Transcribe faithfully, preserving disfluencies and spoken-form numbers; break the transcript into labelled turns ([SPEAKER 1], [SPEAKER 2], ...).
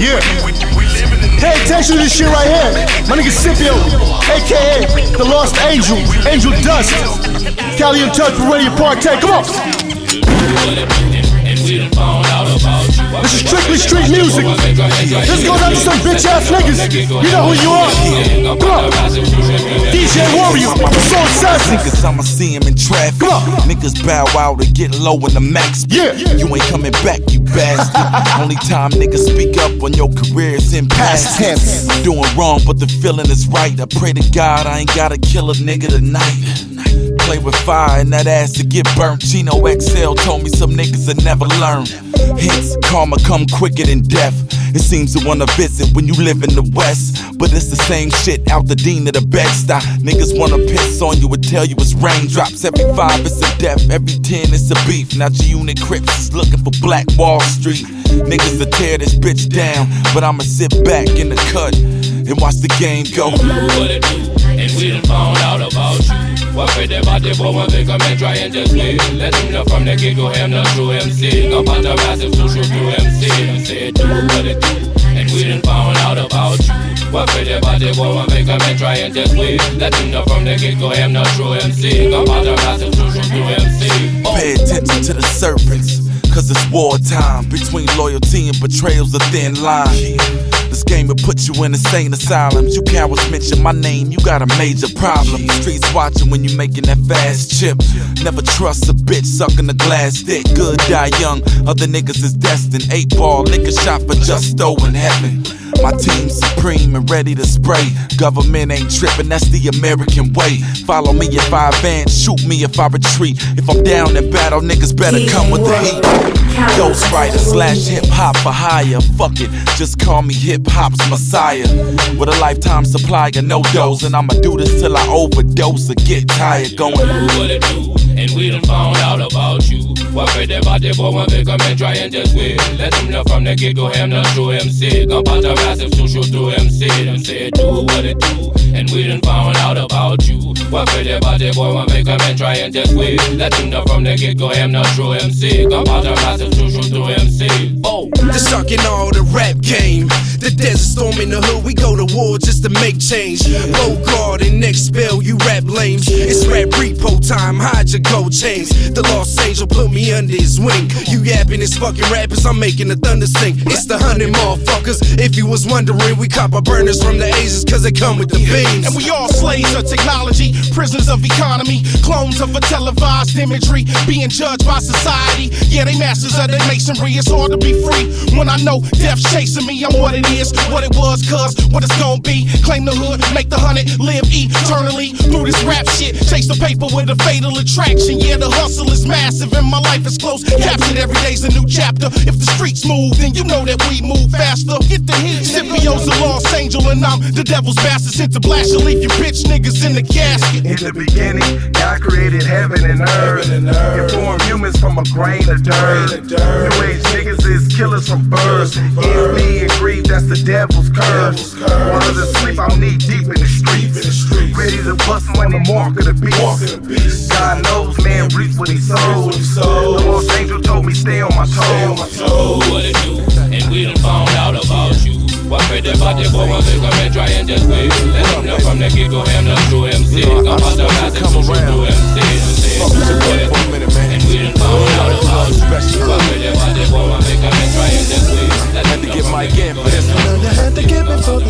[SPEAKER 1] Yeah. Pay attention to this shit right here. My nigga Scipio, A K A The Lost Angel, Angel Dust. Cali and Touch, we're ready to partake. Come on. This is strictly street music. This goes out to some bitch ass niggas. You know who you are. Come on. D J Warrior, so assassin.
[SPEAKER 2] Niggas, I'ma see him in traffic. Niggas bow out to get low in the max.
[SPEAKER 1] Yeah.
[SPEAKER 2] You ain't coming back, you bastard. Only time niggas speak up when your career is in past tense. I'm doing wrong, but the feeling is right. I pray to God I ain't gotta kill a nigga tonight. Play with fire and that ass to get burnt. Chino X L told me some niggas that never learn. Hence, karma come quicker than death. It seems to wanna visit when you live in the West, but it's the same shit out the Dean of the Bed-Stuy. Niggas wanna piss on you and tell you it's raindrops. Every five it's a death, every ten it's a beef. Now G-Unit Crips is looking for Black Wall Street. Niggas will tear this bitch down, but I'ma sit back in the cut and watch the game go.
[SPEAKER 3] And we done found out about you. What for the body, but one thing come and try and just wait. Let him know from the get-go, him not true M C. Up on the massive social through M C. Them say do what it do. And we done found out about you. What for the body, but one thing come and try and just wait. Let him know from the get-go, him not true M C. Up on the massive social through M C. Oh.
[SPEAKER 2] Pay attention to the serpents, cause it's wartime. Between loyalty and betrayal's a thin line. This game will put you in insane asylums. You cowards mention my name, you got a major problem. Streets watching when you making that fast chip. Never trust a bitch sucking a glass stick. Good die young, other niggas is destined. Eight ball, nigga shot for justo in heaven. My team's supreme and ready to spray. Government ain't tripping, that's the American way. Follow me if I advance, shoot me if I retreat. If I'm down in battle, niggas better come with the heat. Ghostwriter slash hip hop for hire. Fuck it, just call me hip hop's messiah. With a lifetime supply of no dose, and I'ma do this till I overdose or get tired going.
[SPEAKER 3] What it do? And we done found out about you. What for the body, but one thing come and try and just wait. Let him know from the get-go, him not true M C. Come out the massive social through M C. Them say do what it do. And we done found out about you. What for the body, boy, one thing come and try and just wait. Let him know from the get-go, him not true M C. Come out the massive social through M C. Oh,
[SPEAKER 4] the suck in all the rap game. The desert storm in the hood, we go to war just to make change. Bogart and next spell, you rap lames. It's rap repo time, hide your gold chains. The Lost Angel put me under his wing. You yapping his fucking rappers, I'm making the thunder sing. It's the hundred motherfuckers. If you was wondering, we cop our burners from the Asians, cause they come with the beams.
[SPEAKER 5] And we all slaves of technology, prisoners of economy, clones of a televised imagery, being judged by society. Yeah, they masters of their masonry, it's hard to be free. When I know death's chasing me, I'm what it is, what it was, cuz what it's gonna be. Claim the hood, make the hundred, live eternally through this rap shit. Chase the paper with a fatal attraction. Yeah, the hustle is massive and my life is close. Captured every day's a new chapter. If the streets move, then you know that we move faster. Get the hit. Scipio's the Lost Angel and I'm the devil's bastard. Sent to blast you, leave you bitch niggas in the casket.
[SPEAKER 6] In the beginning, God created heaven and earth. Informed humans from a grain of dirt. New age niggas is killers from birth. Envy and greed, that's the devil's curse. While the sleep, I'm knee deep in the streets. Ready to bust on the mark of the beast. God knows, man, reaps what he sows. The Lost Angel told me stay on my toes.
[SPEAKER 3] Oh, what it do? And we done found out about you. What for the body, but one thing come and try and just wait. Let him know from the get-go, him not true M C. Come out the massive social through M C. What it do? And we done found out about you. What for the body, but one thing come and try and just wait. Let him know from the get-go, him not true M C.